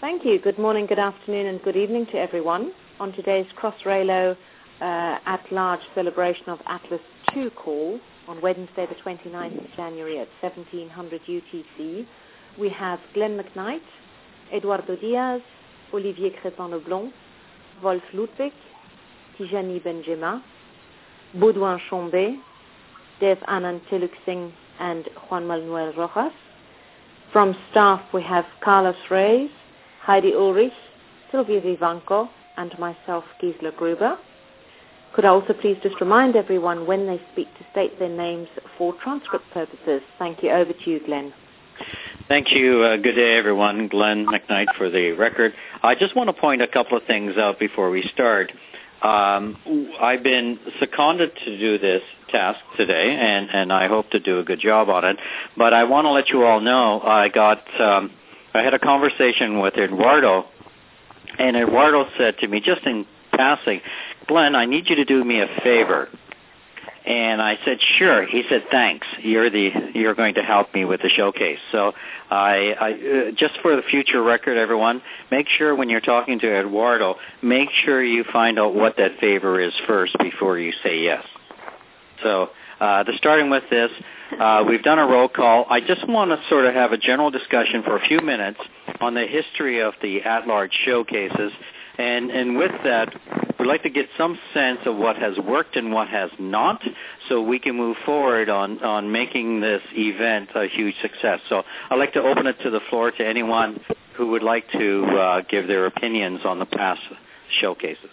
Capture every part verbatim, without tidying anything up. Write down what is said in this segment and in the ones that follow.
Thank you. Good morning, good afternoon, and good evening to everyone. On today's Crossrail uh, at-large celebration of Atlas two call on Wednesday, the twenty-ninth of January at seventeen hundred U T C, we have Glenn McKnight, Eduardo Diaz, Olivier Crépin-Leblond, Wolf Ludwig, Tijani Benjema, Baudouin Chombe, Dev Anand Tiluk Singh, and Juan Manuel Rojas. From staff, we have Carlos Reyes, Heidi Ulrich, Sylvia Vivanco, and myself, Gisela Gruber. Could I also please just remind everyone when they speak to state their names for transcript purposes? Thank you. Over to you, Glenn. Thank you. Uh, good day, everyone. Glenn McKnight for the record. I just want to point a couple of things out before we start. Um, I've been seconded to do this task today, and, and I hope to do a good job on it. But I want to let you all know I got um, I had a conversation with Eduardo, and Eduardo said to me, just in passing, Glenn, I need you to do me a favor. And I said, sure. He said, thanks. You're the you're going to help me with the showcase. So I, I uh, just for the future record, everyone, make sure when you're talking to Eduardo, make sure you find out what that favor is first before you say yes. So uh, the starting with this, uh, we've done a roll call. I just want to sort of have a general discussion for a few minutes on the history of the at-large showcases. And, and with that, we'd like to get some sense of what has worked and what has not, so we can move forward on, on making this event a huge success. So I'd like to open it to the floor to anyone who would like to uh, give their opinions on the past showcases.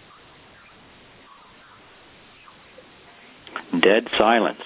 Dead silence.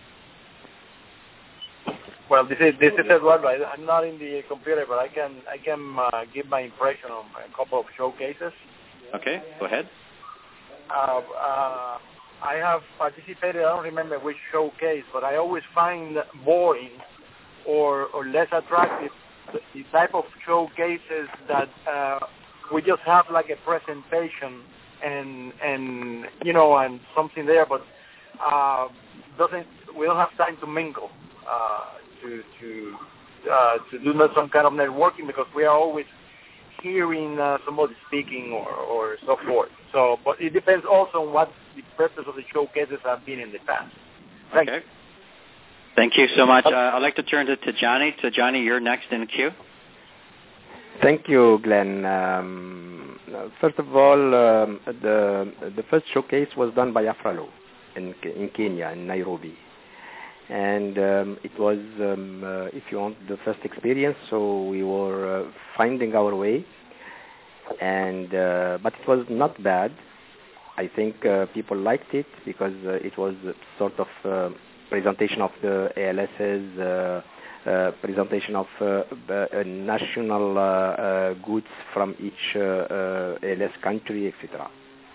Well, this is this is Eduardo. I, I'm not in the computer, but I can I can uh, give my impression on a couple of showcases. Okay, go ahead. Uh, uh, I have participated. I don't remember which showcase, but I always find boring or or less attractive the, the type of showcases that uh, we just have like a presentation and and you know and something there, but uh, doesn't we don't have time to mingle. Uh, to to uh, to do not some kind of networking because we are always hearing uh, somebody speaking or, or so forth. So, but it depends also on what the purpose of the showcases have been in the past. Thank okay. you. Thank you so much. Uh, I'd like to turn to Tijani. Tijani, you're next in the queue. Thank you, Glenn. Um, first of all, um, the the first showcase was done by Afralo in in Kenya, in Nairobi. And um, it was, um, uh, if you want, the first experience. So we were uh, finding our way, and uh, but it was not bad. I think uh, people liked it because uh, it was sort of uh, presentation of the A L S's, uh, uh, presentation of uh, uh, national uh, uh, goods from each uh, uh, A L S country, et cetera.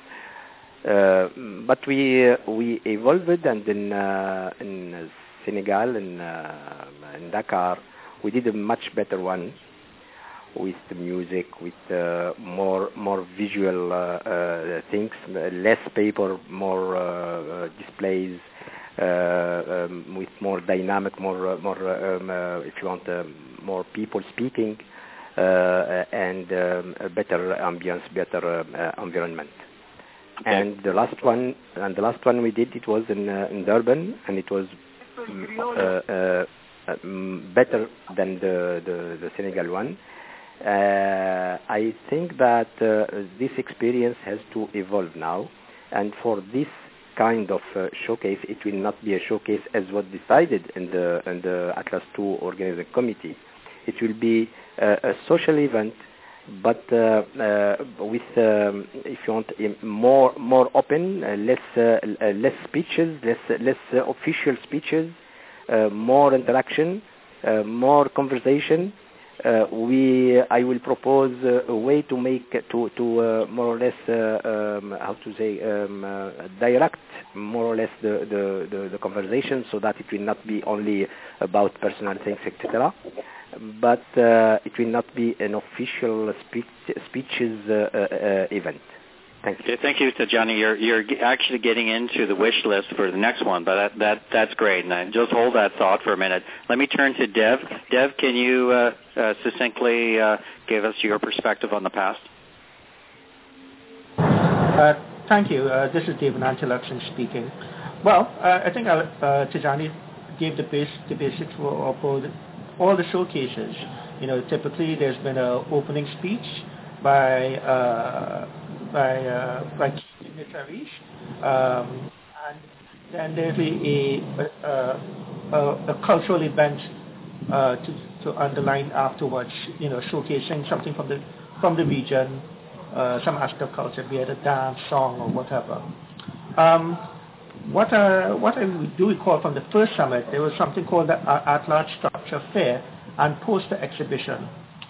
Uh, but we uh, we evolved, and in uh, in Senegal and uh, in Dakar, we did a much better one with the music, with uh, more more visual uh, uh, things, less paper, more uh, uh, displays, uh, um, with more dynamic, more uh, more um, uh, if you want, uh, more people speaking, uh, and um, a better ambience, better uh, environment. Okay. And the last one, and the last one we did, it was in uh, in Durban, and it was uh, uh, um, better than the, the the Senegal one. Uh, I think that uh, this experience has to evolve now, and for this kind of uh, showcase, it will not be a showcase as was decided in the in the Atlas two organizing committee. It will be uh, a social event, but uh, uh, with, um, if you want, more more open, uh, less uh, less speeches, less less uh, official speeches, uh, more interaction, uh, more conversation. Uh, we, I will propose uh, a way to make to to uh, more or less uh, um, how to say um, uh, direct more or less the, the, the, the conversation, so that it will not be only about personal things, et cetera. But uh, it will not be an official speech, speeches uh, uh, uh, event. Thank you. Okay, thank you, Tajani. You're you're actually getting into the wish list for the next one, but that, that that's great. And I just hold that thought for a minute. Let me turn to Dev. Dev, can you uh, uh, succinctly uh, give us your perspective on the past? Uh, thank you. Uh, this is David Antelakson speaking. Well, uh, I think uh, Tajani gave the base the basics for, for the, all the showcases. You know, typically there's been an opening speech by uh, by uh, by dignitaries, um, and then there's a a, a, a cultural event uh, to to underline afterwards. You know, showcasing something from the from the region, uh, some aspect of culture, be it a dance, song, or whatever. Um, what uh, what I do recall from the first summit, there was something called the At-Large Structure Fair and Poster Exhibition.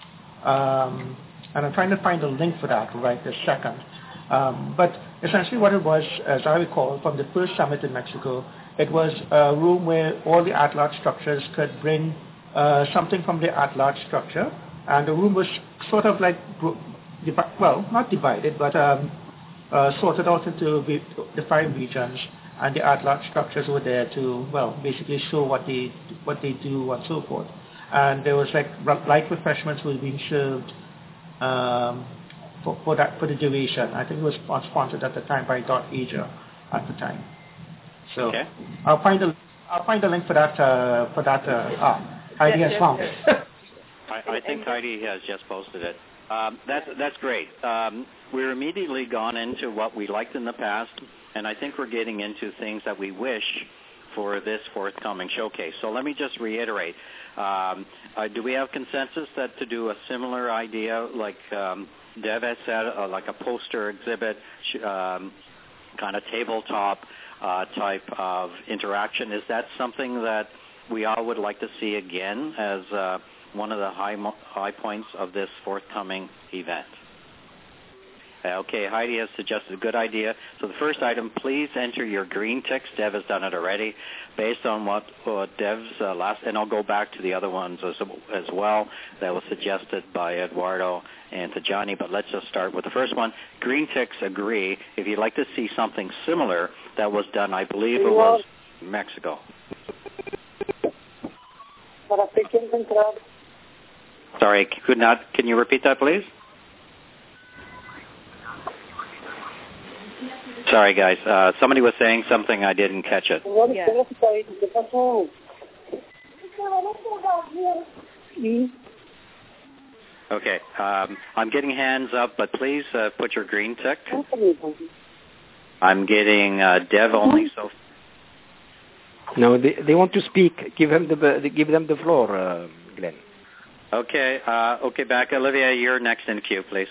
Um, and I'm trying to find a link for that right this second. Um, but essentially what it was, as I recall, from the first summit in Mexico, it was a room where all the at-large structures could bring uh, something from the at-large structure, and the room was sort of like, well, not divided, but um, uh, sorted out into the five regions, and the at-large structures were there to, well, basically show what they what they do and so forth. And there was like light refreshments were being served um, for, for that for the duration. I think it was sponsored at the time by Dot Asia at the time. So okay. I'll find a I'll find a link for that uh, for that. Uh, ah, Heidi has found it. I, I think Heidi has just posted it. Um, that's that's great. Um, we're immediately gone into what we liked in the past, and I think we're getting into things that we wish for this forthcoming showcase. So let me just reiterate. Um, uh, do we have consensus that to do a similar idea, like um, Dev has said, uh, like a poster exhibit, um, kind of tabletop uh, type of interaction, is that something that we all would like to see again as uh, one of the high, mo- high points of this forthcoming event? Okay, Heidi has suggested a good idea. So the first item, please enter your green ticks. Dev has done it already. Based on what, what Dev's uh, last, and I'll go back to the other ones as, as well that was suggested by Eduardo and Tajani, but let's just start with the first one. Green ticks agree. If you'd like to see something similar that was done, I believe it was Mexico. Sorry, could not, can you repeat that, please? Sorry, guys. Uh, somebody was saying something. I didn't catch it. Yeah. Okay. Um, I'm getting hands up, but please uh, put your green tick. I'm getting uh, Dev only. So. No, they they want to speak. Give them the give them the floor, uh, Glenn. Okay. Uh, okay. Back, Olivia. You're next in queue, please.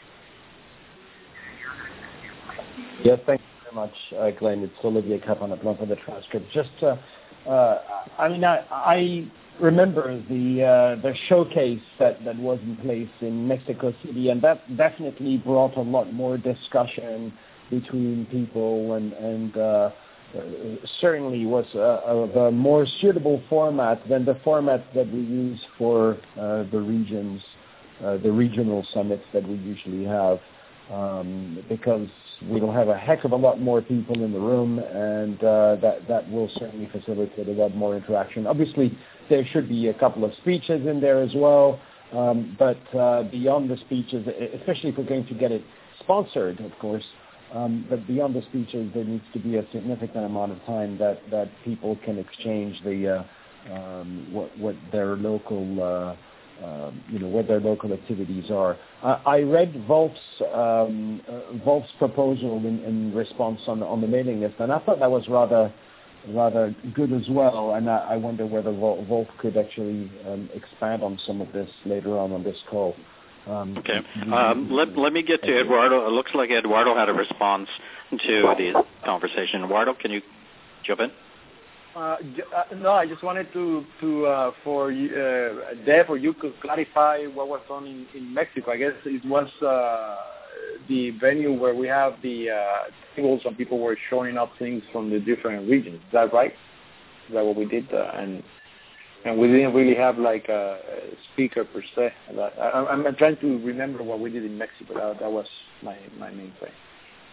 Yes, thank you very much, uh, Glenn. It's Olivier Capanaplan for the transcript. Just, uh, uh, I mean, I, I remember the uh, the showcase that, that was in place in Mexico City, and that definitely brought a lot more discussion between people, and, and uh, certainly was a, a, a more suitable format than the format that we use for uh, the regions, uh, the regional summits that we usually have. Um, because we'll have a heck of a lot more people in the room, and uh, that that will certainly facilitate a lot more interaction. Obviously, there should be a couple of speeches in there as well, um, but uh, beyond the speeches, especially if we're going to get it sponsored, of course, um, but beyond the speeches, there needs to be a significant amount of time that, that people can exchange the uh, um, what what their local uh, Um, you know, what their local activities are. Uh, I read Wolf's um, uh, Wolf's proposal in, in response on the, on the mailing list, and I thought that was rather rather good as well. And I, I wonder whether Wolf could actually um, expand on some of this later on on this call. Um, okay. Um, let let me get to Eduardo. It looks like Eduardo had a response to the conversation. Eduardo, can you jump in? Uh, no, I just wanted to, to uh, for uh, Dev or you could clarify what was done in, in Mexico. I guess it was uh, the venue where we have the uh, tables and people were showing up things from the different regions. Is that right? Is that what we did? Uh, and and we didn't really have like a speaker per se. I, I'm trying to remember what we did in Mexico. That, that was my, my main thing.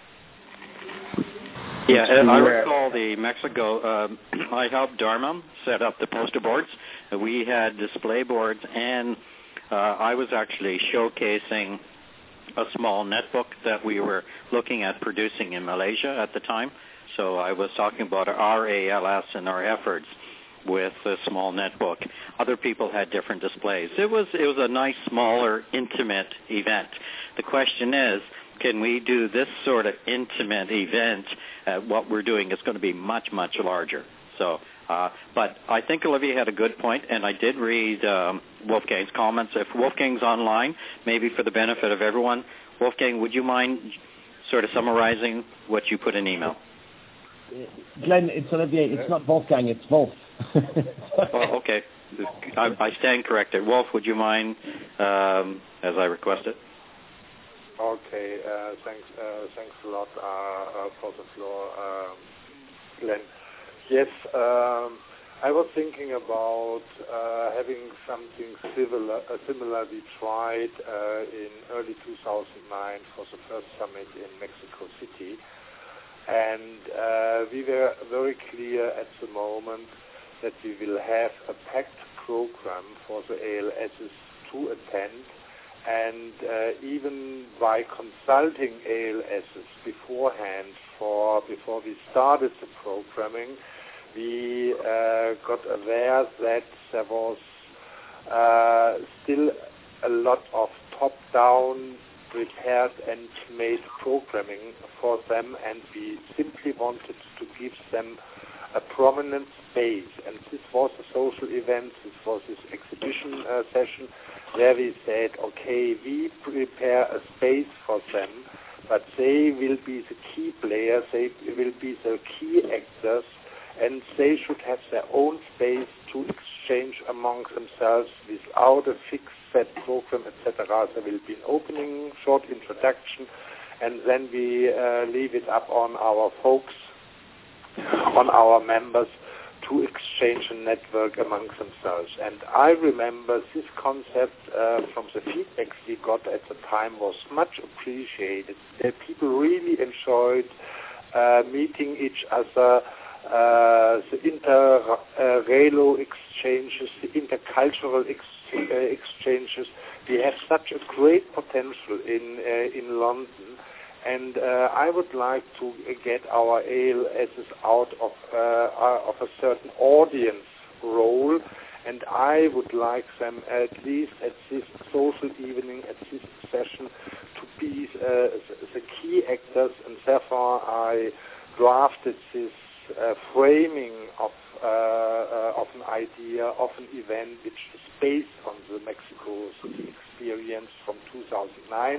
Yeah, I recall the Mexico, uh, I helped Dharma set up the poster boards. We had display boards, and uh, I was actually showcasing a small netbook that we were looking at producing in Malaysia at the time. So I was talking about our A L S and our efforts with a small netbook. Other people had different displays. It was it was a nice, smaller, intimate event. The question is, can we do this sort of intimate event? Uh, what we're doing is going to be much, much larger. So, uh, but I think Olivia had a good point, and I did read um, Wolfgang's comments. If Wolfgang's online, maybe for the benefit of everyone, Wolfgang, would you mind sort of summarizing what you put in email? Glenn, it's Olivier. It's not Wolfgang, it's Wolf. Oh, okay. I, I stand corrected. Wolf, would you mind, um, as I requested? Okay, uh, thanks uh, thanks a lot uh, uh, for the floor, um, Glenn. Yes, um, I was thinking about uh, having something similar, uh, similar we tried uh, in early two thousand nine for the first summit in Mexico City. And uh, we were very clear at the moment that we will have a packed program for the A L Ss to attend. And uh, even by consulting A L Ss beforehand, for before we started the programming, we uh, got aware that there was uh, still a lot of top-down prepared and made programming for them, and we simply wanted to give them a prominent space. And this was a social event, this was this exhibition uh, session, where we said, okay, we prepare a space for them, but they will be the key players, they will be the key actors, and they should have their own space to exchange among themselves without a fixed set program, et cetera. There will be an opening, short introduction, and then we uh, leave it up on our folks, on our members, to exchange and network among themselves. And I remember this concept uh, from the feedbacks we got at the time was much appreciated. Uh, people really enjoyed uh, meeting each other, uh, the inter-relo exchanges, the intercultural ex- uh, exchanges. We have such a great potential in uh, in London. And uh, I would like to get our A L Ss out of uh, of a certain audience role, and I would like them at least at this social evening, at this session, to be uh, the key actors, and therefore I drafted this uh, framing of uh, uh, of an idea, of an event, which is based on the Mexico City experience from two thousand nine.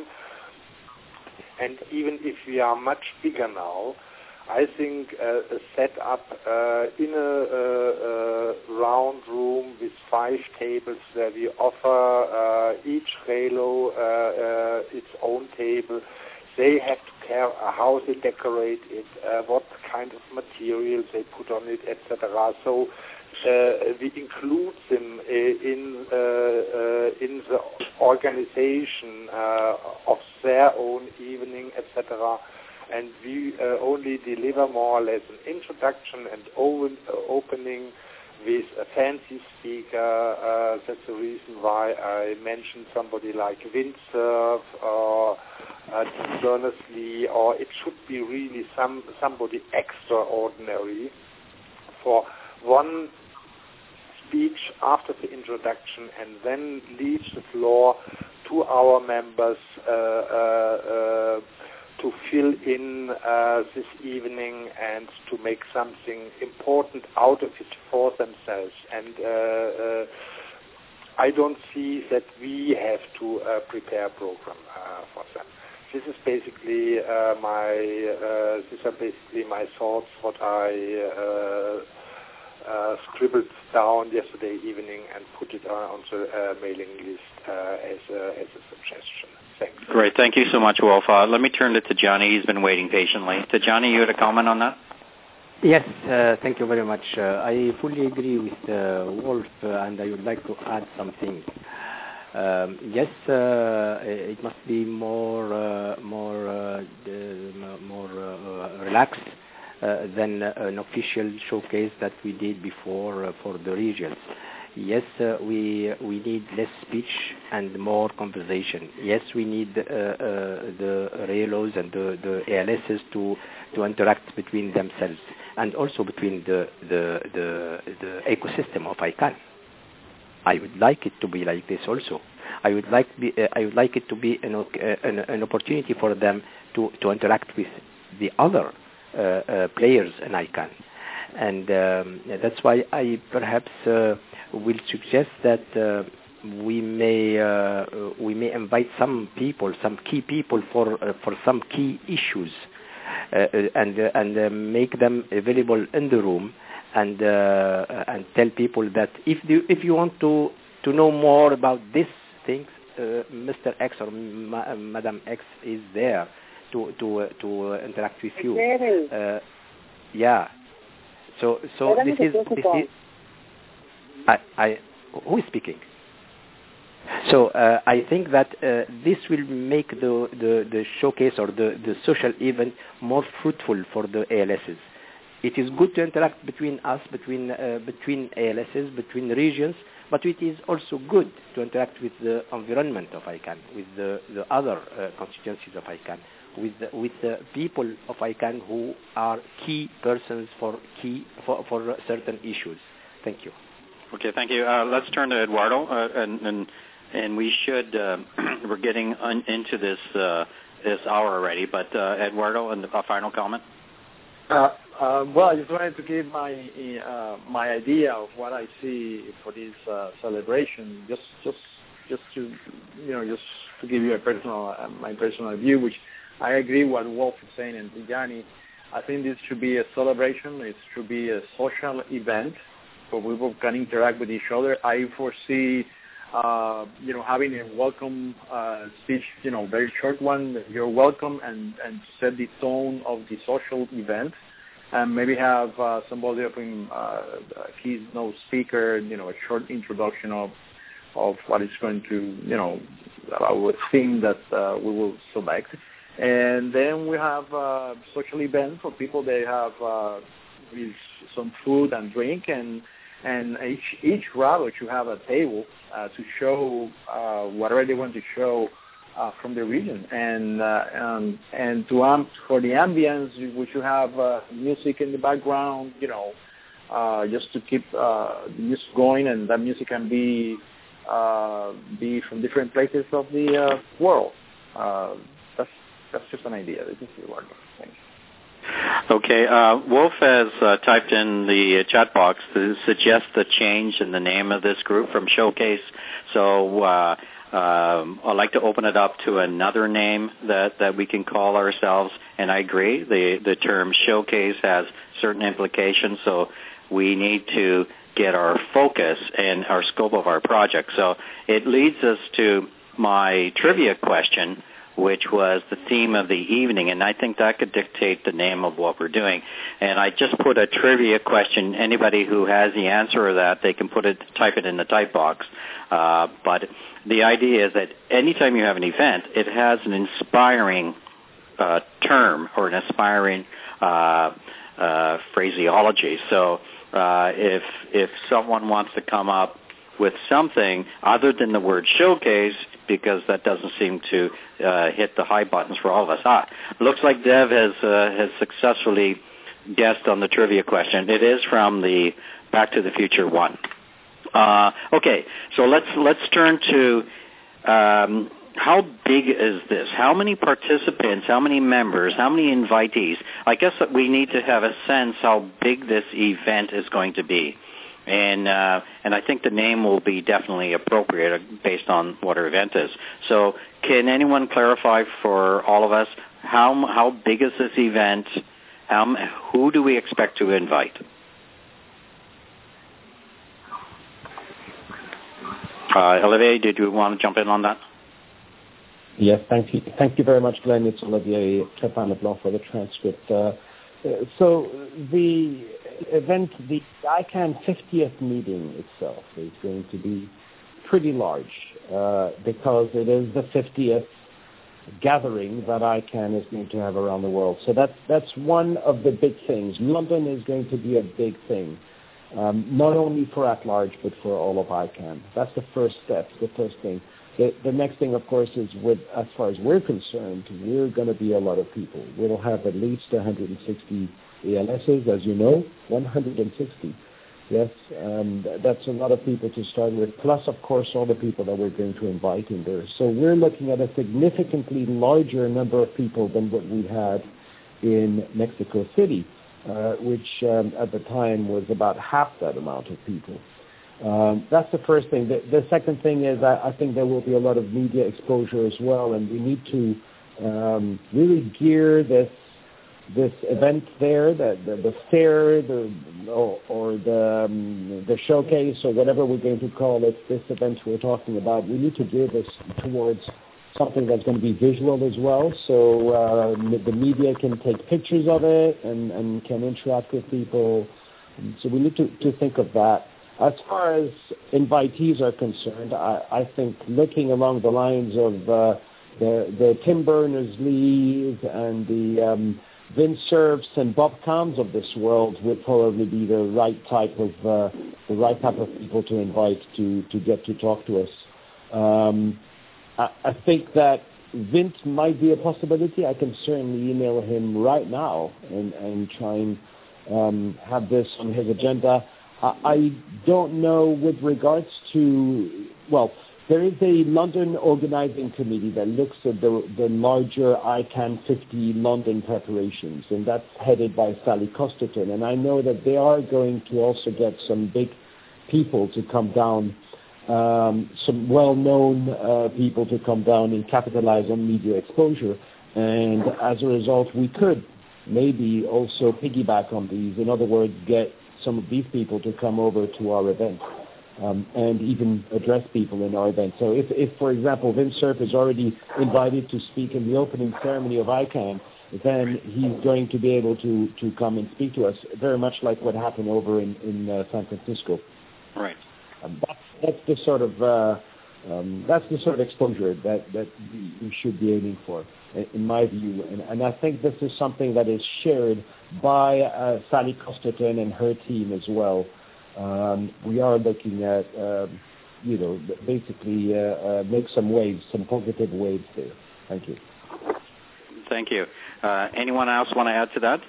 And even if we are much bigger now, I think uh, a setup uh, in a, a, a round room with five tables where we offer uh, each relo uh, uh, its own table. They have to care how they decorate it, uh, what kind of materials they put on it, et cetera. So uh, we include them uh, in uh, uh, in the organization uh, of their own evening, et cetera. And we uh, only deliver more or less an introduction and open, uh, opening with a fancy speaker. Uh, that's the reason why I mentioned somebody like Windsurf or uh, Tim Berners-Lee, or it should be really some somebody extraordinary for one speech after the introduction, and then leave the floor to our members uh, uh, uh, to fill in uh, this evening and to make something important out of it for themselves. And uh, uh, I don't see that we have to uh, prepare a program uh, for them. This is basically uh, my. Uh, these are basically my thoughts. What I uh, uh, scribbled down yesterday evening and put it on the uh, mailing list uh, as a as a suggestion. Thanks. Great. Thank you so much, Wolf. Uh, let me turn it to Johnny. He's been waiting patiently. Tajani, you had a comment on that? Yes, uh, thank you very much. Uh, I fully agree with uh, Wolf, uh, and I would like to add something. Um, yes, uh, it must be more uh, more uh, more uh, relaxed uh, than an official showcase that we did before uh, for the regions. Yes, uh, we we need less speech and more conversation. Yes, we need uh, uh, the RELOs and the, the A L Ss to to interact between themselves and also between the the the, the ecosystem of I CAN. I would like it to be like this also. I would like be, uh, I would like it to be an, uh, an, an opportunity for them to, to interact with the other uh, uh, players in I CAN. And um, that's why I perhaps uh, will suggest that uh, we may uh, we may invite some people, some key people for uh, for some key issues, uh, and uh, and uh, make them available in the room. And uh, and tell people that if you, if you want to, to know more about these things, uh, Mister X or Ma- Madam X is there to to uh, to uh, interact with you. Uh, yeah. So so this is this is. I, I who is speaking? So uh, I think that uh, this will make the, the, the showcase or the, the social event more fruitful for the A L Ss. It is good to interact between us, between uh, between A L Ss, between regions, but it is also good to interact with the environment of I CAN, with the, the other uh, constituencies of I CAN, with the, with the people of I CAN who are key persons for key for, for certain issues. Thank you. Okay, thank you. Uh, let's turn to Eduardo, uh, and, and and we should uh, we're getting un, into this uh, this hour already, but uh, Eduardo, and a final comment. Uh, uh, well, I just wanted to give my uh, my idea of what I see for this uh, celebration. Just just just to you know just to give you a personal uh, my personal view, which I agree what Wolf is saying and Tijani. I think this should be a celebration. It should be a social event where people can interact with each other. I foresee uh, you know having a welcome uh, speech, you know, very short one. You're welcome, and and set the tone of the social event. And maybe have uh, somebody up in uh, keynote speaker, you know, a short introduction of of what is going to, you know, our theme that uh, we will select. And then we have a social event for people. They have uh, with some food and drink, and and each each router should have a table uh, to show uh, whatever they want to show Uh, from the region, and uh, um, and to amp for the ambience, we should have uh, music in the background, you know, uh, just to keep uh, the music going, and that music can be uh, be from different places of the uh, world. Uh, that's that's just an idea. This is the word. Thanks. Okay, uh, Wolf has uh, typed in the chat box to suggest the change in the name of this group from Showcase. So. Uh, Um, I'd like to open it up to another name that, that we can call ourselves, and I agree. The, the term showcase has certain implications, so we need to get our focus and our scope of our project. So it leads us to my trivia question, which was the theme of the evening, and I think that could dictate the name of what we're doing. And I just put a trivia question. Anybody who has the answer to that, they can put it, type it in the type box. Uh, but the idea is that anytime you have an event, it has an inspiring uh, term or an inspiring uh, uh, phraseology. So uh, if if someone wants to come up with something other than the word showcase, because that doesn't seem to uh, hit the high buttons for all of us. Ah, looks like Dev has uh, has successfully guessed on the trivia question. It is from the Back to the Future one. Uh, okay, so let's let's turn to um, how big is this? How many participants? How many members? How many invitees? I guess that we need to have a sense how big this event is going to be. And uh, and I think the name will be definitely appropriate based on what our event is. So can anyone clarify for all of us how how big is this event? How, who do we expect to invite? Uh, Olivier, did you want to jump in on that? Yes, thank you. Thank you very much, Glenn. It's Olivier Trepin-Leblanc for the transcript. Uh, so the event, the I CAN fiftieth meeting itself is going to be pretty large uh, because it is the fiftieth gathering that ICANN is going to have around the world. So that's that's one of the big things. London is going to be a big thing, um, not only for at large but for all of ICANN. That's the first step, the first thing. The, the next thing, of course, is with as far as we're concerned, we're going to be a lot of people. We'll have at least one hundred sixty A L Ss, as you know, one hundred sixty. Yes, um, that's a lot of people to start with, plus, of course, all the people that we're going to invite in there. So we're looking at a significantly larger number of people than what we had in Mexico City, uh, which um, at the time was about half that amount of people. Um, that's the first thing. The, the second thing is I, I think there will be a lot of media exposure as well, and we need to um, really gear this this event there, the, the, the fair, the, or, or the, um, the showcase, or whatever we're going to call it, this event we're talking about, we need to gear this towards something that's going to be visual as well, so uh, the media can take pictures of it and, and can interact with people. So we need to, to think of that. As far as invitees are concerned, I, I think looking along the lines of uh, the, the Tim Berners-Lees and the um, Vince Cerfs and Bob Kahns of this world would probably be the right type of uh, the right type of people to invite to, to get to talk to us. Um, I, I think that Vince might be a possibility. I can certainly email him right now and, and try and um, have this on his agenda. I, I don't know with regards to, well, there is a London organizing committee that looks at the, the larger ICANN fifty London preparations, and that's headed by Sally Costerton. And I know that they are going to also get some big people to come down, um, some well-known uh, people to come down and capitalize on media exposure. And as a result, we could maybe also piggyback on these. In other words, get some of these people to come over to our event. Um, and even address people in our event. So if, if, for example, Vince Cerf is already invited to speak in the opening ceremony of ICANN, then he's going to be able to, to come and speak to us, very much like what happened over in, in uh, San Francisco. Right. Um, that's, that's the sort of uh, um, that's the sort of exposure that, that we should be aiming for, in my view. And, and I think this is something that is shared by uh, Sally Costerton and her team as well. Um, we are looking at, um, you know, basically uh, uh, make some waves, some positive waves there. Thank you. Thank you. Uh, anyone else want to add to that?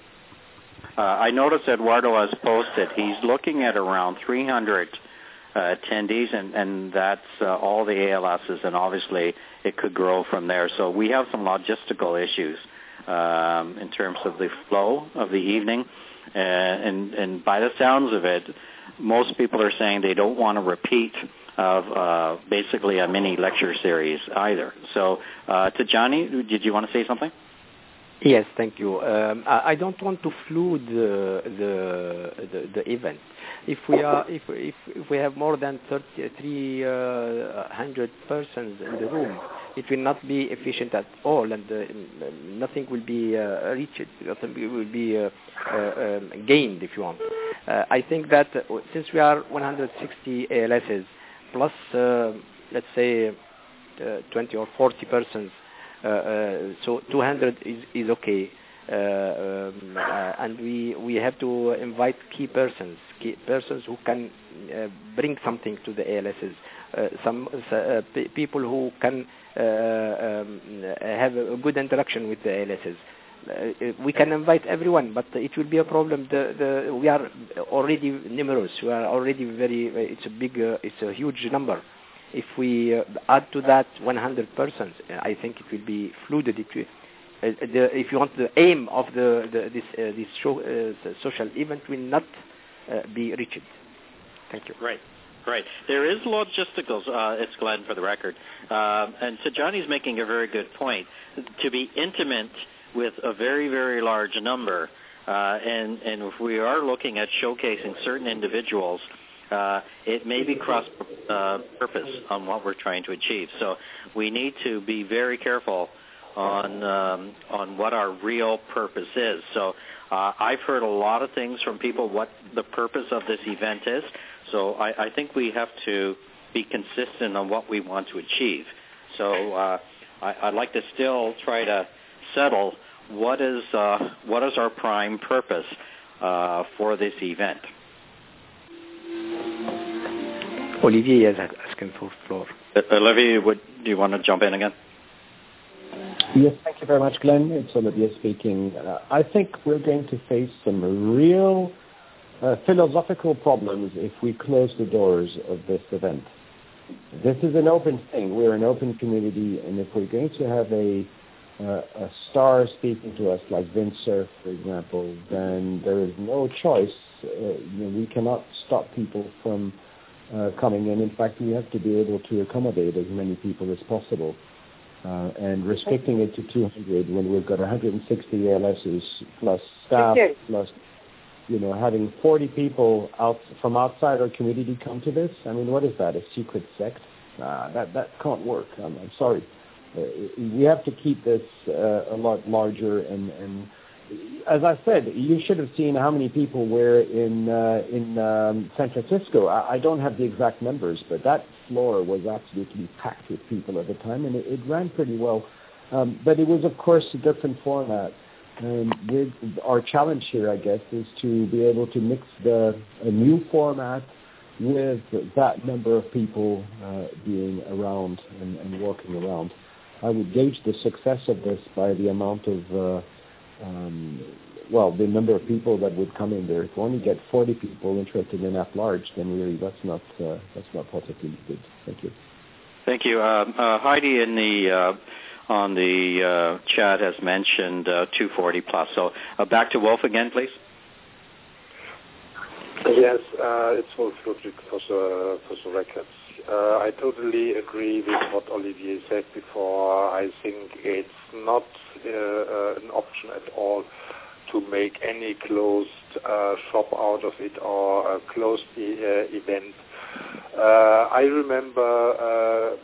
Uh, I noticed Eduardo has posted he's looking at around three hundred uh, attendees, and, and that's uh, all the A L Ss, and obviously it could grow from there. So we have some logistical issues um, in terms of the flow of the evening. Uh, and, and by the sounds of it, most people are saying they don't want a repeat of uh, basically a mini lecture series either. So, uh, Tijani, did you want to say something? Yes, thank you. Um, I, I don't want to flood the, the the the event. If we are if if, if we have more than three hundred persons in the room, it will not be efficient at all, and uh, nothing will be uh, reached. Nothing will be uh, uh, um, gained, if you want. Uh, I think that uh, since we are one hundred sixty A L Ss plus, uh, let's say, uh, twenty or forty persons. Uh, uh, so two hundred is, is okay, uh, um, uh, and we we have to invite key persons, key persons who can uh, bring something to the A L Ss, uh, some uh, p- people who can uh, um, have a good interaction with the A L Ss. Uh, we can invite everyone, but it will be a problem. The, the, we are already numerous. We are already very. It's a big. Uh, it's a huge number. If we uh, add to that one hundred persons, I think it will be flooded. It will, uh, the, if you want, the aim of the, the this uh, this show, uh, social event will not uh, be reached. Thank you. Right, right. There is logisticals. Uh, it's Glenn for the record, uh, and so Johnny's making a very good point. To be intimate with a very very large number, uh, and and if we are looking at showcasing certain individuals. Uh, it may be cross uh, purpose on what we're trying to achieve. So we need to be very careful on um, on what our real purpose is. So uh, I've heard a lot of things from people what the purpose of this event is. So I, I think we have to be consistent on what we want to achieve. So uh, I, I'd like to still try to settle what is uh, what is our prime purpose uh, for this event. Olivier is asking for the floor. Uh, Olivier, would, do you want to jump in again? Yes, thank you very much, Glenn. It's Olivier speaking. Uh, I think we're going to face some real uh, philosophical problems if we close the doors of this event. This is an open thing. We're an open community, and if we're going to have a, uh, a star speaking to us like Vint Cerf, for example, then there is no choice. Uh, you know, we cannot stop people from uh, coming in. In fact, we have to be able to accommodate as many people as possible. Uh, and restricting it to two hundred when we've got one hundred sixty A L Ss plus staff, plus, you know, having forty people out from outside our community come to this. I mean, what is that, a secret sect? Uh, that that can't work. I'm, I'm sorry. Uh, we have to keep this uh, a lot larger. And, and as I said, you should have seen how many people were in uh, in um, San Francisco. I, I don't have the exact numbers, but that floor was absolutely packed with people at the time, and it, it ran pretty well. Um, but it was, of course, a different format. And with our challenge here, I guess, is to be able to mix the a new format with that number of people uh, being around and, and walking around. I would gauge the success of this by the amount of, uh, um, well, the number of people that would come in there. If we only get forty people interested in at large, then really that's not uh, that's not particularly good. Thank you. Thank you, uh, uh, Heidi. In the uh, on the uh, chat has mentioned uh, two forty plus. So uh, back to Wolf again, please. Yes, uh, it's Wolf Ludwig for the, for the records. Uh, I totally agree with what Olivier said before. I think it's not uh, uh, an option at all to make any closed uh, shop out of it or a closed e- uh, event. Uh, I remember, uh,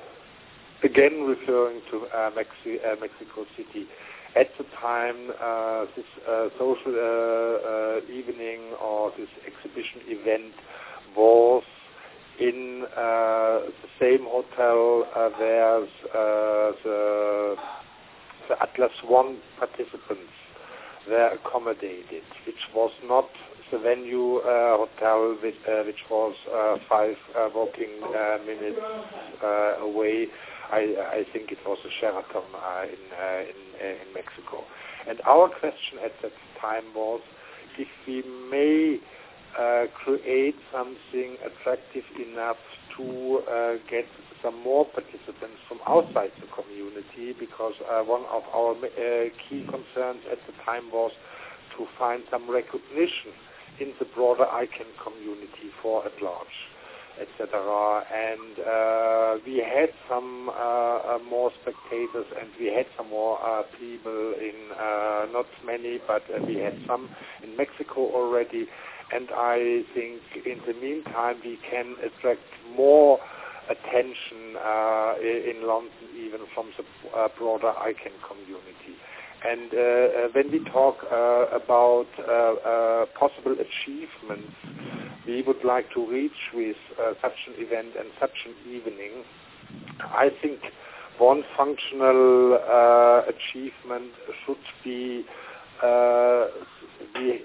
again referring to uh, Mexi- uh, Mexico City, at the time uh, this uh, social uh, uh, evening or this exhibition event was in uh, the same hotel uh, where uh, the, the Atlas One participants were accommodated, which was not the venue uh, hotel, which, uh, which was uh, five uh, walking uh, minutes uh, away. I, I think it was a Sheraton uh, in, uh, in, uh, in Mexico. And our question at that time was if we may uh, create something attractive enough to uh, get some more participants from outside the community, because uh, one of our uh, key concerns at the time was to find some recognition in the broader ICANN community for at large, et cetera. And uh, we had some uh, uh, more spectators, and we had some more uh, people in, uh, not many, but uh, we had some in Mexico already. And I think in the meantime we can attract more attention uh, in London, even from the uh, broader ICANN community. And uh, uh, when we talk uh, about uh, uh, possible achievements we would like to reach with uh, such an event and such an evening, I think one functional uh, achievement should be uh, we,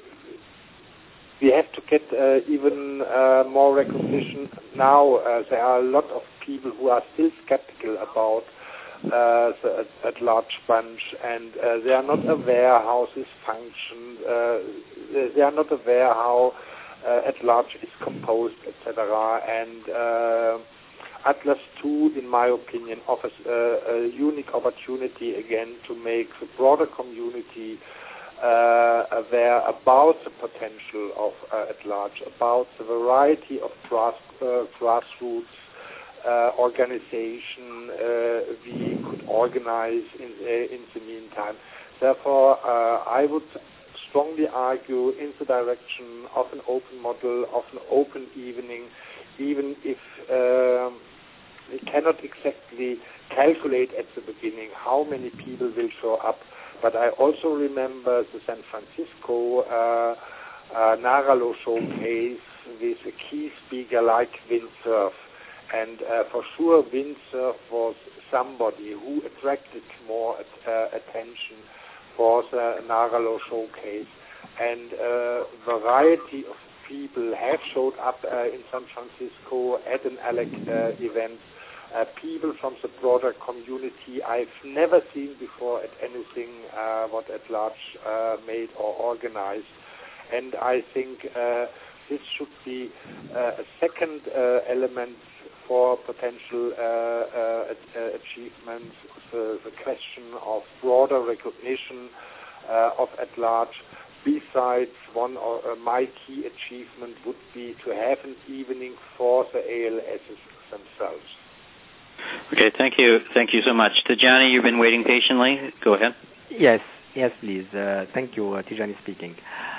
we have to get uh, even uh, more recognition. Now uh, there are a lot of people who are still skeptical about uh, the at large bunch, and uh, they are not aware how this functions. Uh, they are not aware how uh, at large is composed, et cetera. And uh, Atlas two, in my opinion, offers a, a unique opportunity again to make the broader community uh, aware about the potential of uh, at large, about the variety of grass, uh, grassroots uh, organization uh, we could organize in, uh, in the meantime. Therefore, uh, I would strongly argue in the direction of an open model, of an open evening, even if uh, we cannot exactly calculate at the beginning how many people will show up. But I also remember the San Francisco uh, uh, Naralo showcase with a key speaker like Vint Cerf. And uh, for sure, windsurf was somebody who attracted more uh, attention for the Naralo showcase. And a uh, variety of people have showed up uh, in San Francisco at an A L E C uh, event. Uh, people from the broader community I've never seen before at anything uh, what At Large uh, made or organized. And I think uh, this should be uh, a second uh, element for potential uh, uh, achievements, the, the question of broader recognition uh, of At Large. Besides, one or uh, my key achievement would be to have an evening for the A L Ss themselves. Okay, thank you. Thank you so much. Tijani, you've been waiting patiently. Go ahead. Yes, yes, please. Uh, thank you, uh, Tijani speaking.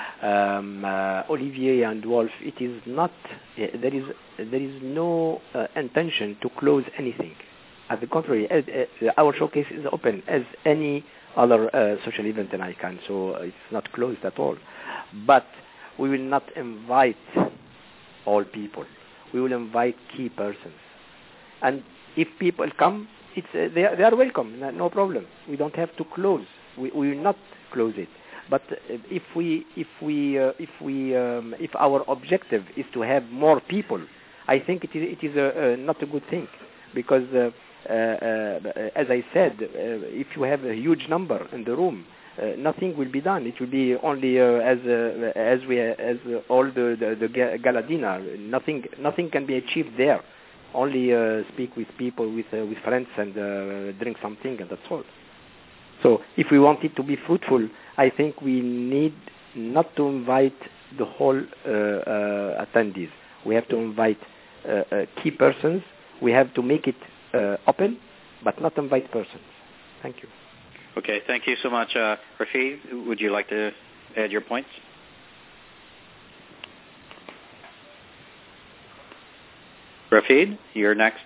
Um, uh, Olivier and Wolf, it is not, uh, there is there is no uh, intention to close anything. At the contrary, as, uh, our showcase is open as any other uh, social event in I C A N, so it's not closed at all. But we will not invite all people. We will invite key persons. And if people come, it's, uh, they, are, they are welcome, no problem. We don't have to close. We, we will not close it. But uh, if we, if we, uh, if we, um, if our objective is to have more people, I think it is, it is a, a, not a good thing, because uh, uh, uh, as I said, uh, if you have a huge number in the room, uh, nothing will be done. It will be only uh, as uh, as we as uh, all the the, the gala dinner. Nothing nothing can be achieved there. Only uh, speak with people, with uh, with friends, and uh, drink something, and that's all. So if we want it to be fruitful, I think we need not to invite the whole uh, uh, attendees. We have to invite uh, uh, key persons. We have to make it uh, open, but not invite persons. Thank you. Okay, thank you so much. Uh, Rafi, would you like to add your points? Rafid, you're next.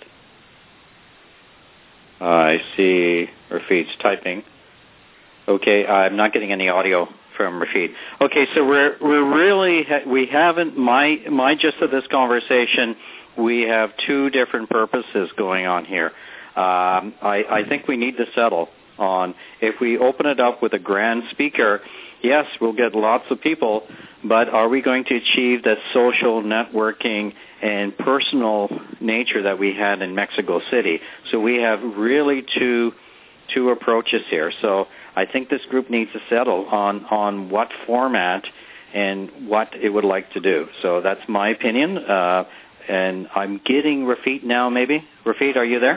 Uh, I see Rafid's typing. Okay, I'm not getting any audio from Rafid. Okay, so we're we're really ha- we haven't my my gist of this conversation. We have two different purposes going on here. Um, I, I think we need to settle on if we open it up with a grand speaker. Yes, we'll get lots of people, but are we going to achieve that social networking and personal nature that we had in Mexico City? So we have really two two approaches here. So I think this group needs to settle on, on what format and what it would like to do. So that's my opinion. Uh, and I'm getting Rafid now, maybe. Rafid, are you there?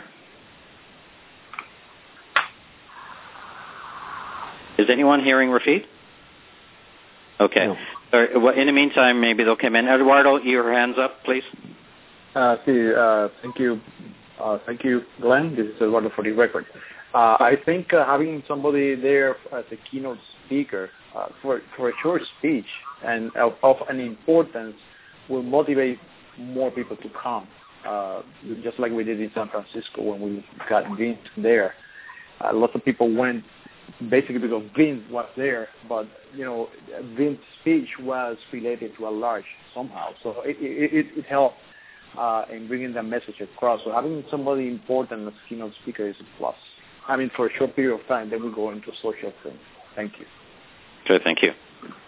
Is anyone hearing Rafid? Okay. No. Uh, well, in the meantime, maybe they'll come in. Eduardo, your hands up, please. Uh, see, uh, thank you. Uh, thank you, Glenn. This is Eduardo for the record. Uh, I think uh, having somebody there as a keynote speaker uh, for, for a short speech and of, of an importance will motivate more people to come, uh, just like we did in San Francisco when we got Vince there. Uh, lots of people went basically because Vince was there, but, you know, Vince's speech was related to At Large somehow. So it, it, it helped uh, in bringing that message across. So having somebody important as keynote speaker is a plus. I mean, for a short period of time, then we go into social things. Thank you. Okay, thank you.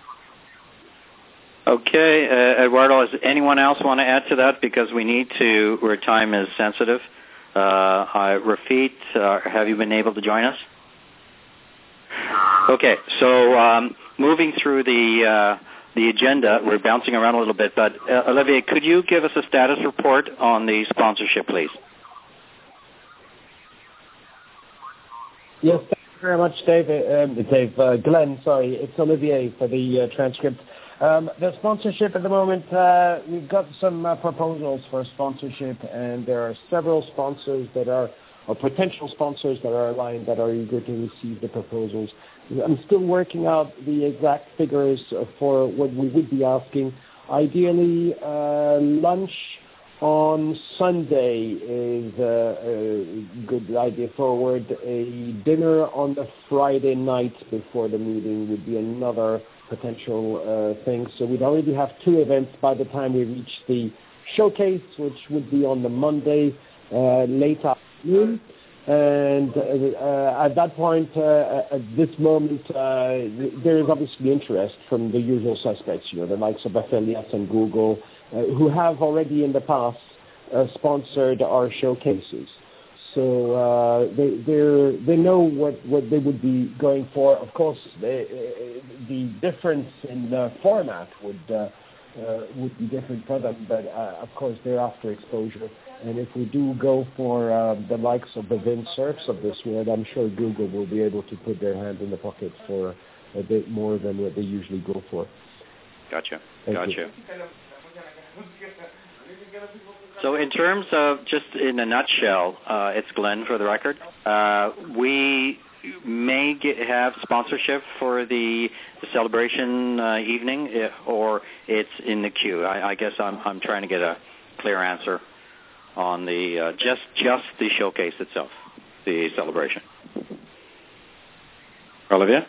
Okay, uh, Eduardo, does anyone else want to add to that? Because we need to, where time is sensitive. Uh, uh, Rafid, uh, have you been able to join us? Okay, so um, moving through the uh, the agenda, we're bouncing around a little bit, but uh, Olivier, could you give us a status report on the sponsorship, please? Yes, thank you very much, Dave. Um, Dave, uh, Glenn, sorry, it's Olivier for the uh, transcript. Um, the sponsorship at the moment, uh, we've got some uh, proposals for sponsorship, and there are several sponsors that are, or potential sponsors that are aligned that are eager to receive the proposals. I'm still working out the exact figures for what we would be asking. Ideally, uh, lunch on Sunday is uh, a good idea forward. A dinner on the Friday night before the meeting would be another potential uh, thing. So we'd already have two events by the time we reach the showcase, which would be on the Monday uh, late afternoon. And uh, uh, at that point, uh, at this moment, uh, there is obviously interest from the usual suspects, you know, the likes of Affiliates and Google, uh, who have already in the past uh, sponsored our showcases. So uh, they they know what, what they would be going for. Of course, they, uh, the difference in uh, format would uh, uh, would be different for them, but uh, of course they're after exposure. And if we do go for uh, the likes of the Vinsurfs of this world, I'm sure Google will be able to put their hand in the pocket for a bit more than what they usually go for. Gotcha. Thank gotcha. You. So in terms of, just in a nutshell, uh, it's Glenn for the record, uh, we may get, have sponsorship for the, the celebration uh, evening, if, or it's in the queue. I, I guess I'm, I'm trying to get a clear answer on the uh, just just the showcase itself, the celebration. Olivia?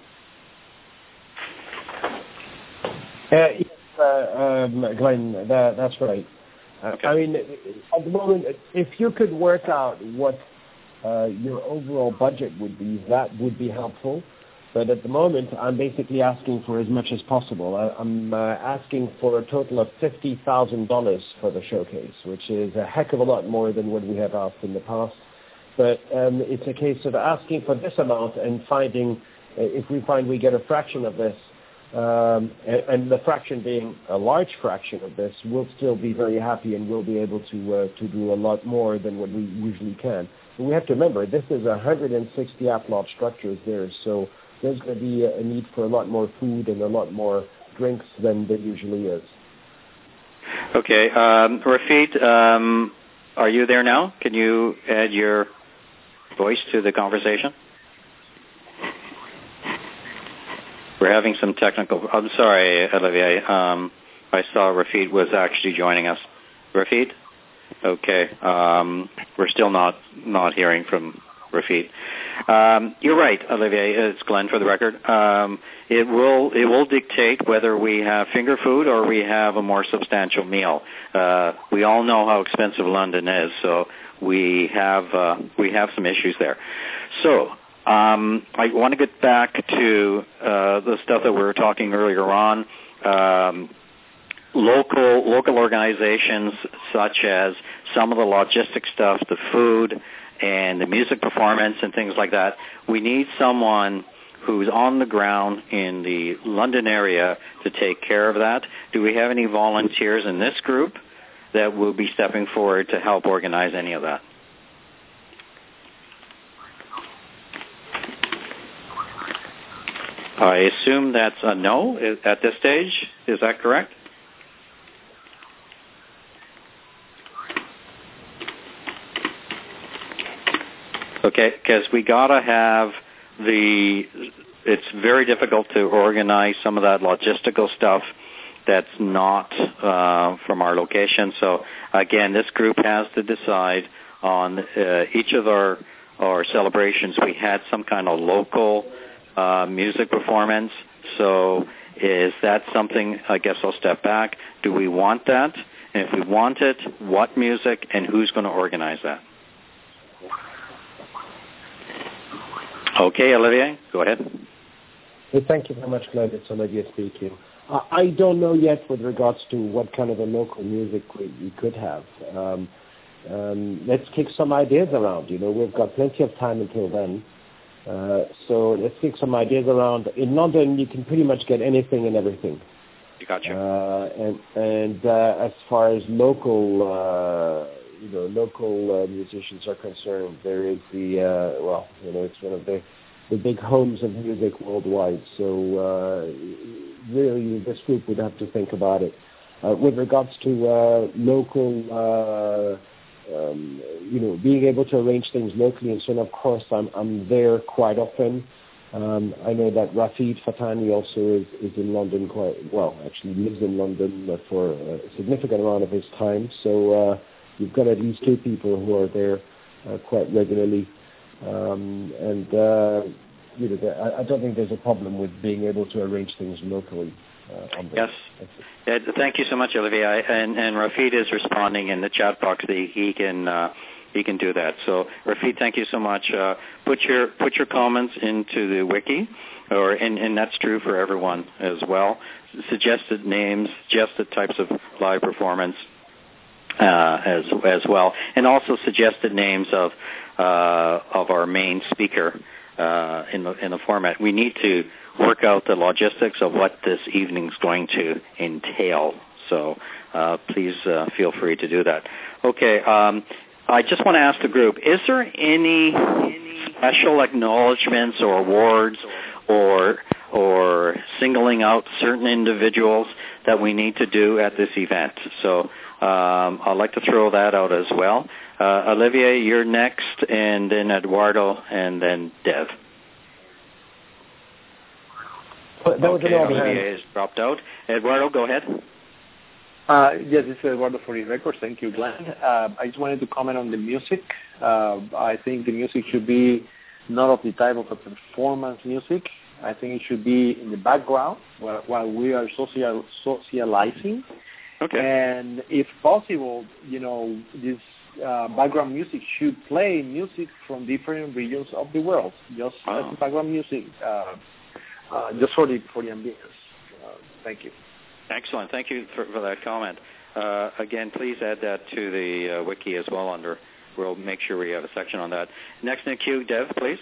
Uh, yes, uh, um, Glenn, that, that's right. Uh, okay. I mean, at the moment, if you could work out what uh, your overall budget would be, that would be helpful. But at the moment, I'm basically asking for as much as possible. I, I'm uh, asking for a total of fifty thousand dollars for the showcase, which is a heck of a lot more than what we have asked in the past. But um, it's a case of asking for this amount and finding, uh, if we find we get a fraction of this, um, and, and the fraction being a large fraction of this, we'll still be very happy and we'll be able to uh, to do a lot more than what we usually can. But we have to remember, this is one hundred sixty app-lodge structures there, so there's going to be a need for a lot more food and a lot more drinks than there usually is. Okay. Um, Rafid, um, are you there now? Can you add your voice to the conversation? We're having some technical... I'm sorry, Olivier. Um, I saw Rafid was actually joining us. Rafid? Okay. Um, we're still not, not hearing from Rafid. Um, you're right, Olivier. It's Glenn for the record. Um, it will it will dictate whether we have finger food or we have a more substantial meal. Uh, we all know how expensive London is, so we have uh, we have some issues there. So um, I want to get back to uh, the stuff that we were talking earlier on. Um, local local organizations such as some of the logistic stuff, the food, and the music performance and things like that. We need someone who's on the ground in the London area to take care of that. Do we have any volunteers in this group that will be stepping forward to help organize any of that? I assume that's a no at this stage. Is that correct? Okay, because we gotta have the. It's very difficult to organize some of that logistical stuff that's not uh, from our location. So again, this group has to decide on uh, each of our our celebrations. We had some kind of local uh, music performance. So is that something? I guess I'll step back. Do we want that? And if we want it, what music and who's going to organize that? Okay, Olivier, go ahead. Hey, thank you very much, Glenn. It's Olivier speaking. Uh, I don't know yet with regards to what kind of a local music we, we could have. Um, um, let's kick some ideas around. You know, we've got plenty of time until then. Uh, so let's kick some ideas around. In London, you can pretty much get anything and everything. You gotcha. Uh, and and uh, as far as local, uh, you know, local uh, musicians are concerned, there is the uh, well, you know, it's one of the the big homes of music worldwide. So uh, really, this group would have to think about it. Uh, with regards to uh, local, uh, um, you know, being able to arrange things locally, and so on, of course, I'm I'm there quite often. Um, I know that Rafid Fatani also is, is in London quite well. Actually, lives in London uh, for a significant amount of his time. So uh, you've got at least two people who are there uh, quite regularly. Um, and uh, you know, I, I don't think there's a problem with being able to arrange things locally. Uh, on yes. Uh, thank you so much, Olivier. I, and, and Rafid is responding in the chat box that he can uh, he can do that. So, Rafid, thank you so much. Uh, put your put your comments into the wiki, or and, and that's true for everyone as well. Suggested names, suggested types of live performance uh, as as well, and also suggested names of uh, of our main speaker uh, in the in the format. We need to work out the logistics of what this evening's going to entail. So uh, please uh, feel free to do that. Okay, um, I just want to ask the group, is there any, any special acknowledgments or awards or or singling out certain individuals that we need to do at this event? So um, I'd like to throw that out as well. Uh, Olivier, you're next, and then Eduardo, and then Dev. Okay, Olivier has dropped out. Eduardo, go ahead. Uh, yes, this is Eduardo for the record. Thank you, Glenn. Uh, I just wanted to comment on the music. Uh, I think the music should be not of the type of a performance music. I think it should be in the background while, while we are social, socializing. Okay. And if possible, you know, this uh, background music should play music from different regions of the world, just oh. as background music. Uh, Uh, just for the for the ambience. Uh, thank you. Excellent. Thank you for, for that comment. Uh, again, please add that to the uh, wiki as well. Under, we'll make sure we have a section on that. Next in the queue, Dev, please.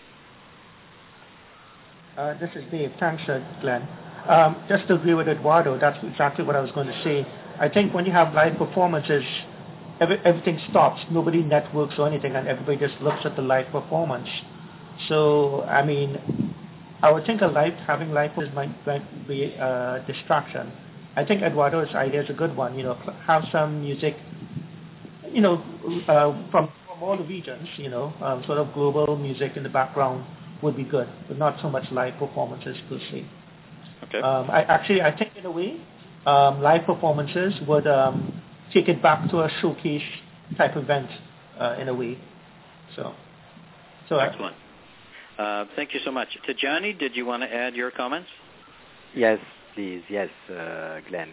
Uh, this is Dave. Thanks, uh, Glenn. Um, just to agree with Eduardo, that's exactly what I was going to say. I think when you have live performances, every, everything stops. Nobody networks or anything, and everybody just looks at the live performance. So, I mean, I would think a live, having live might, might be a distraction. I think Eduardo's idea is a good one. You know, have some music, you know, uh, from, from all the regions. You know, um, sort of global music in the background would be good, but not so much live performances per se. Okay. Um, I actually, I think in a way, um, live performances would um, take it back to a showcase type event uh, in a way. So, so excellent. Uh, thank you so much. Tijani, did you want to add your comments? Yes, please. Yes, uh, Glenn.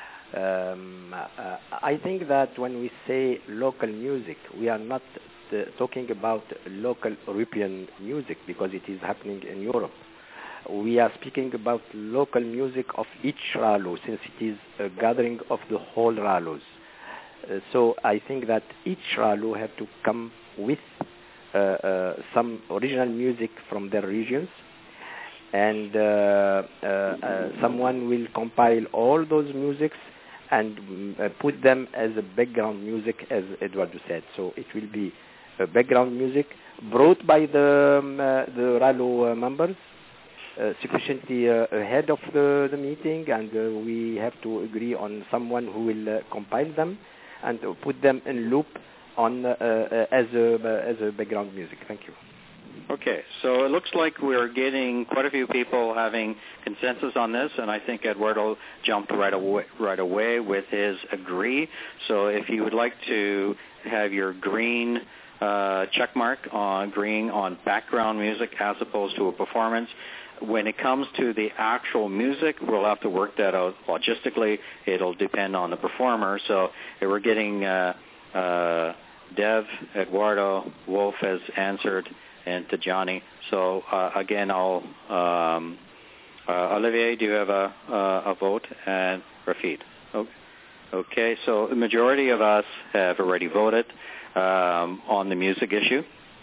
Um, uh, I think that when we say local music, we are not uh, talking about local European music because it is happening in Europe. We are speaking about local music of each Ralo, since it is a gathering of the whole Ralos. Uh, so I think that each Ralo have to come with Uh, uh, some original music from their regions, and uh, uh, uh, someone will compile all those musics and uh, put them as a background music, as Eduardo said. So it will be a background music brought by the um, uh, the Ralo uh, members uh, sufficiently uh, ahead of the, the meeting, and uh, we have to agree on someone who will uh, compile them and uh, put them in loop on uh, uh, as a uh, as a background music. Thank you. Okay, so it looks like we're getting quite a few people having consensus on this, and I think Eduardo jumped right away, right away with his agree. So if you would like to have your green uh, check mark on agreeing on background music as opposed to a performance, when it comes to the actual music, we'll have to work that out logistically. It'll depend on the performer. So if we're getting uh, uh, Dev, Eduardo, Wolf has answered, and Tijani. So uh, again, I'll um, uh, Olivier, do you have a uh, a vote? And Rafid. Okay. Okay. So the majority of us have already voted um, on the music issue.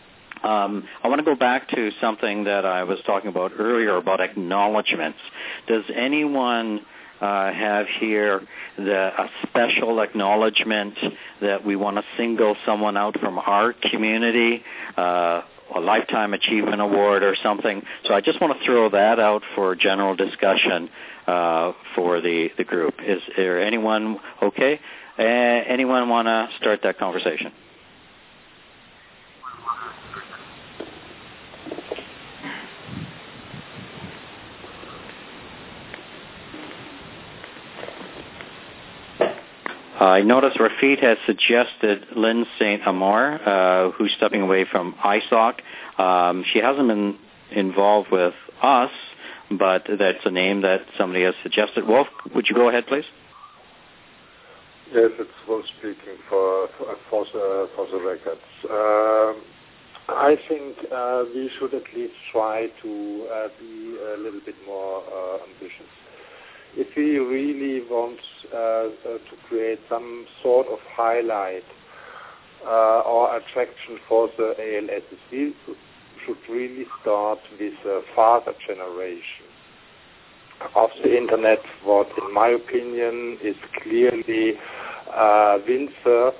Um, I want to go back to something that I was talking about earlier about acknowledgments. Does anyone uh, have here the, a special acknowledgement that we want to single someone out from our community, uh, a Lifetime Achievement Award or something? So I just want to throw that out for general discussion uh, for the, the group. Is there anyone okay? Uh, anyone want to start that conversation? I notice Rafid has suggested Lynn Saint Amar, uh, who's stepping away from I S O C. Um, she hasn't been involved with us, but that's a name that somebody has suggested. Wolf, would you go ahead, please? Yes, it's Wolf speaking for for, for, the, for the records. Um, I think uh, we should at least try to uh, be a little bit more uh, ambitious. If we really want uh, uh, to create some sort of highlight uh, or attraction for the A L S, we should really start with a father generation of the Internet, what in my opinion is clearly uh, Windsurf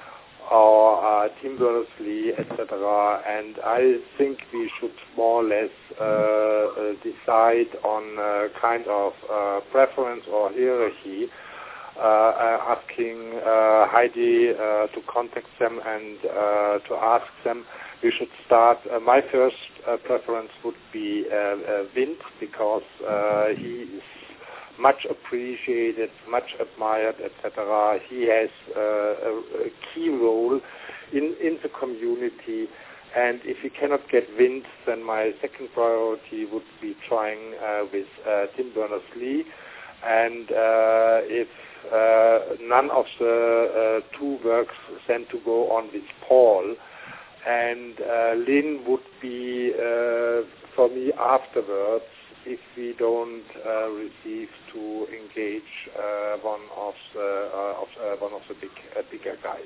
or uh, Tim Berners-Lee, et cetera. And I think we should more or less uh, uh, decide on a kind of uh, preference or hierarchy, uh, uh, asking uh, Heidi uh, to contact them and uh, to ask them. We should start. Uh, my first uh, preference would be uh, uh, Wind, because uh, he is much appreciated, much admired, et cetera. He has uh, a, a key role in, in the community, and if we cannot get Wind, then my second priority would be trying uh, with uh, Tim Berners-Lee, and uh, if uh, none of the uh, two works then to go on with Paul, and uh, Lynn would be uh, for me afterwards, if we don't uh, receive to engage uh, one of the uh, of, uh, one of the big uh, bigger guys.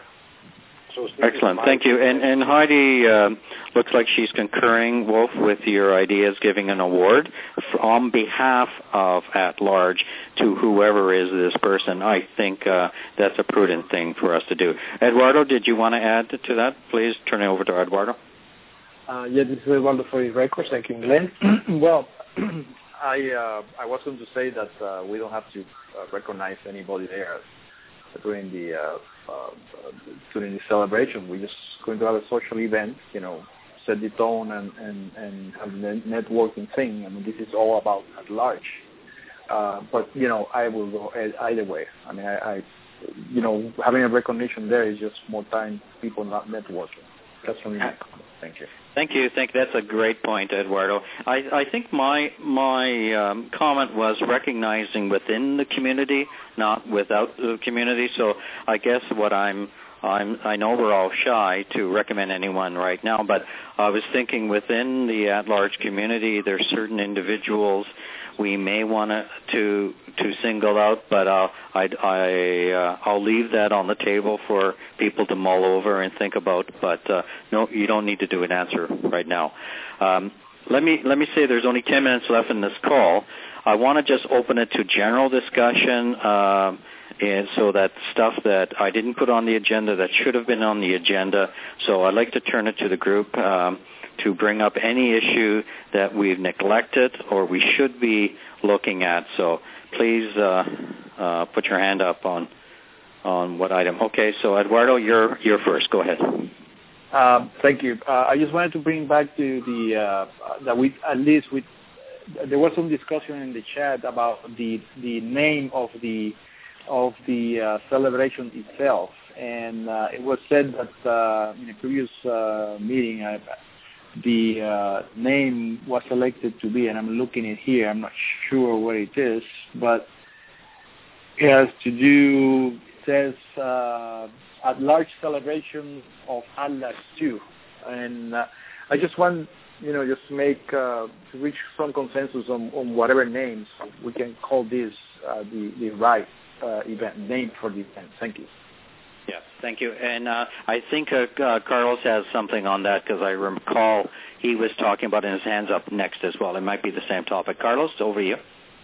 So excellent, thank you. And and Heidi uh, looks like she's concurring, Wolf, with your ideas, giving an award on behalf of At Large to whoever is this person. I think uh, that's a prudent thing for us to do. Eduardo, did you want to add to that? Please turn it over to Eduardo. Uh, yeah, this is a wonderful record. Thank you, Glenn. Well, I uh, I was going to say that uh, we don't have to uh, recognize anybody there during the uh, uh, during the celebration. We're just going to have a social event, you know, set the tone and and and have the networking thing. I mean, this is all about At Large. Uh, but you know, I will go either way. I mean, I, I you know, having a recognition there is just more time people not networking. That's only my comment. Thank you. Thank you. Think that's a great point, Eduardo. I, I think my my um, comment was recognizing within the community, not without the community. So I guess what I'm I'm I know we're all shy to recommend anyone right now, but I was thinking within the at-large community, there's certain individuals we may want to to single out, but I'll I'd, I uh, I'll leave that on the table for people to mull over and think about. But uh, no, you don't need to do an answer right now. Um, let me let me say there's only ten minutes left in this call. I want to just open it to general discussion, uh, and so that stuff that I didn't put on the agenda that should have been on the agenda. So I'd like to turn it to the group. Um, to bring up any issue that we've neglected or we should be looking at. So please uh, uh, put your hand up on on what item. Okay, so Eduardo, you're you're first. Go ahead. Um, thank you. Uh, I just wanted to bring back to the uh, that we at least we there was some discussion in the chat about the the name of the of the uh, celebration itself, and uh, it was said that uh, in a previous uh, meeting. I, The uh, name was selected to be, and I'm looking at here, I'm not sure what it is, but it has to do, it says, uh, At Large Celebration of Atlas two. And uh, I just want, you know, just to make, uh, to reach some consensus on, on whatever names we can call this uh, the, the right uh, event, name for the event. Thank you. Yes, thank you. And uh, I think uh, uh, Carlos has something on that because I recall he was talking about in his hands up next as well. It might be the same topic. Carlos, over to you.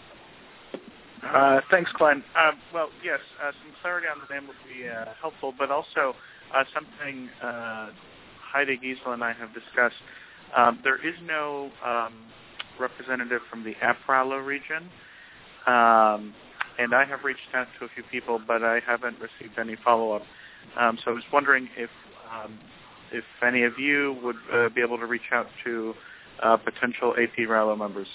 Uh, thanks, Glenn. Uh, well, yes, uh, some clarity on the name would be uh, helpful, but also uh, something uh, Heidi Giesel and I have discussed. Um, there is no um, representative from the Apralo region. Um, And I have reached out to a few people, but I haven't received any follow-up. Um, so I was wondering if um, if any of you would uh, be able to reach out to uh, potential A P R A L O members.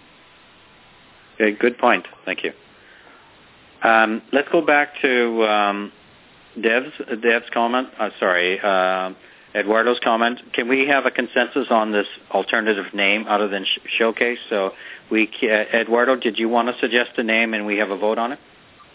Okay, good point. Thank you. Um, let's go back to um, Dev's Dev's comment. Uh, sorry, uh, Eduardo's comment. Can we have a consensus on this alternative name other than sh- Showcase? So, we, uh, Eduardo, did you want to suggest a name and we have a vote on it?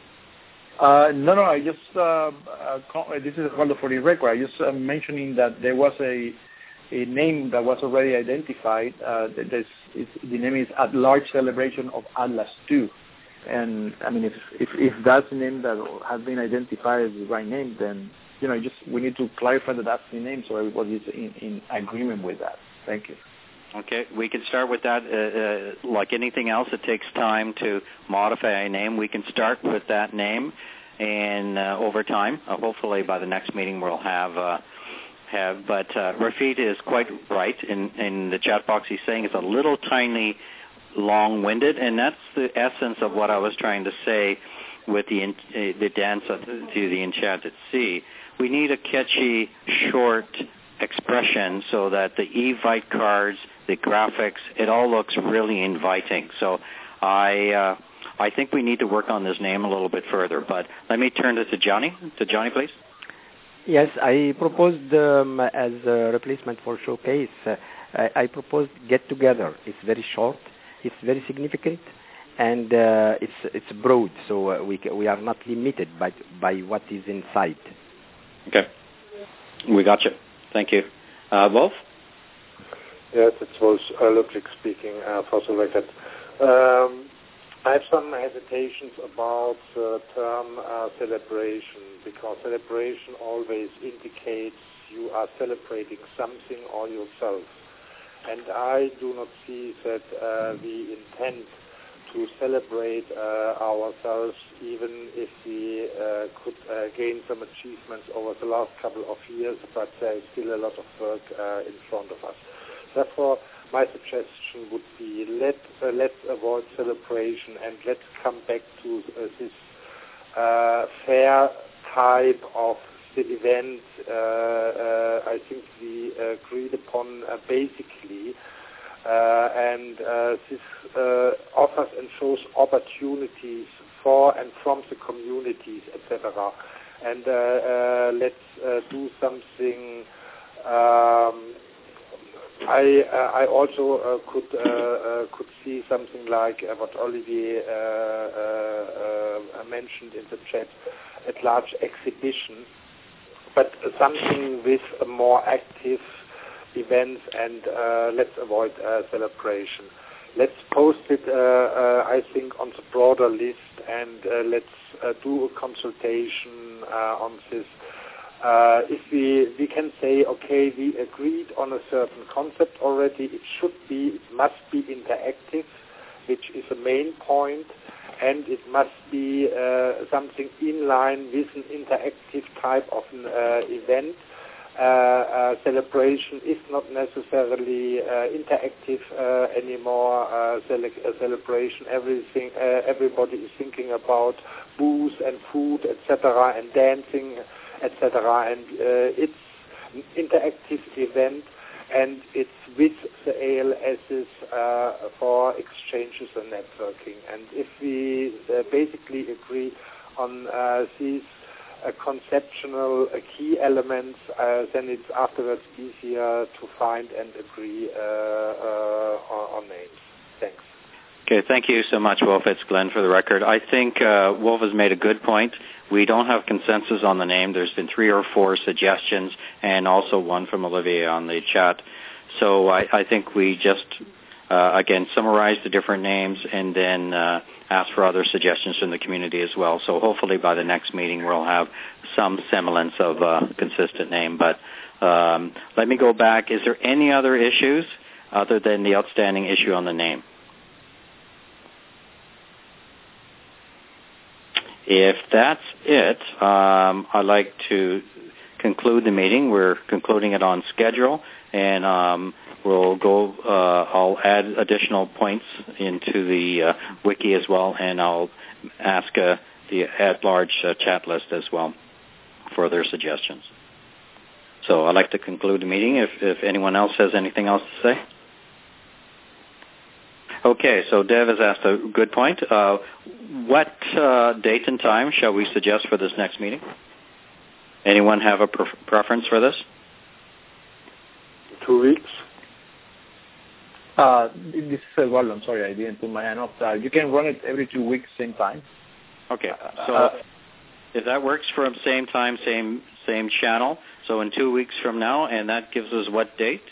Uh, no, no. I just uh, uh, this is Eduardo for the record. I just uh, mentioning that there was a a name that was already identified. Uh, this is, the name is At Large Celebration of Atlas two. And I mean, if, if if that's the name that has been identified as the right name, then you know, just we need to clarify that that's the name so everybody is in, in agreement with that. Thank you. Okay, we can start with that. Uh, uh, like anything else, it takes time to modify a name. We can start with that name, and uh, over time, uh, hopefully by the next meeting, we'll have. Uh, have. But uh, Rafid is quite right in in the chat box. He's saying it's a little tiny. Long-winded, and that's the essence of what I was trying to say with the in, uh, the dance of, to the Enchanted Sea. We need a catchy, short expression so that the Evite cards, the graphics, it all looks really inviting. So I uh, I think we need to work on this name a little bit further. But let me turn it to Johnny. To Johnny, please. Yes, I proposed um, as a replacement for Showcase, uh, I, I proposed Get Together. It's very short. It's very significant, and uh, it's it's broad, so uh, we we are not limited by by what is inside. Okay, we got you. Thank you, uh, Wolf. Yes, it was uh, Ludwig speaking. Uh, for the record, um, I have some hesitations about the term uh, celebration because celebration always indicates you are celebrating something or yourself. And I do not see that uh, we intend to celebrate uh, ourselves even if we uh, could uh, gain some achievements over the last couple of years, but there is still a lot of work uh, in front of us. Therefore, my suggestion would be let, uh, let's avoid celebration and let's come back to uh, this uh, fair type of the event. uh, uh, I think we agreed upon uh, basically, uh, and uh, this uh, offers and shows opportunities for and from the communities, et cetera. And uh, uh, let's uh, do something. Um, I uh, I also uh, could uh, uh, could see something like uh, what Olivier uh, uh, uh, mentioned in the chat, at large exhibition. But something with a more active events and uh, let's avoid uh, celebration. Let's post it, uh, uh, I think, on the broader list and uh, let's uh, do a consultation uh, on this. Uh, if we we can say, okay, we agreed on a certain concept already, it should be, it must be interactive, which is a main point. And it must be uh, something in line with an interactive type of an uh, event. Uh, uh, celebration is not necessarily uh, interactive uh, anymore. Uh, cele- uh, celebration, everything, uh, everybody is thinking about booze and food, et cetera, and dancing, et cetera. And uh, it's an interactive event. And it's with the A L Ss uh, for exchanges and networking. And if we uh, basically agree on uh, these uh, conceptual uh, key elements, uh, then it's afterwards easier to find and agree uh, uh, on, on names. Thanks. Okay, thank you so much, Wolf. It's Glenn for the record. I think uh, Wolf has made a good point. We don't have consensus on the name. There's been three or four suggestions and also one from Olivier on the chat. So I, I think we just, uh, again, summarize the different names and then uh, ask for other suggestions from the community as well. So hopefully by the next meeting we'll have some semblance of a consistent name. But um, let me go back. Is there any other issues other than the outstanding issue on the name? If that's it, um, I'd like to conclude the meeting. We're concluding it on schedule, and um, we'll go. Uh, I'll add additional points into the uh, wiki as well, and I'll ask uh, the at-large uh, chat list as well for their suggestions. So I'd like to conclude the meeting. If, if anyone else has anything else to say. Okay, so Dev has asked a good point. Uh, what uh, date and time shall we suggest for this next meeting? Anyone have a pre- preference for this? two weeks. Uh, this is Eduardo. I'm sorry, I didn't put my hand up. Uh, you can run it every two weeks, same time. Okay. So uh, if that works for him, same time, same same channel. So in two weeks from now, and that gives us what date?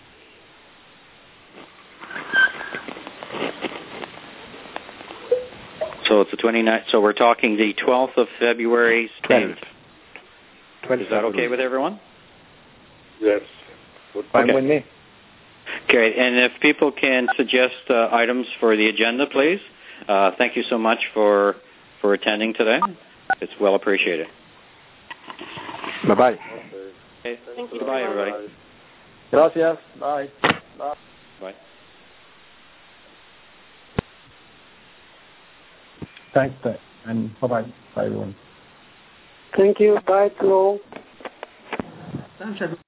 So it's the twenty-ninth. So we're talking the twelfth of February. twelfth. Is that okay with everyone? Yes. Fine Okay. with me. Okay, and if people can suggest uh, items for the agenda, please. Uh, thank you so much for for attending today. It's well appreciated. Bye-bye. Okay. Okay. Thank you. Goodbye, everybody. Gracias. Bye. Bye. Bye. Thanks, and bye-bye. Bye, everyone. Thank you. Bye to all. Thanks, everyone.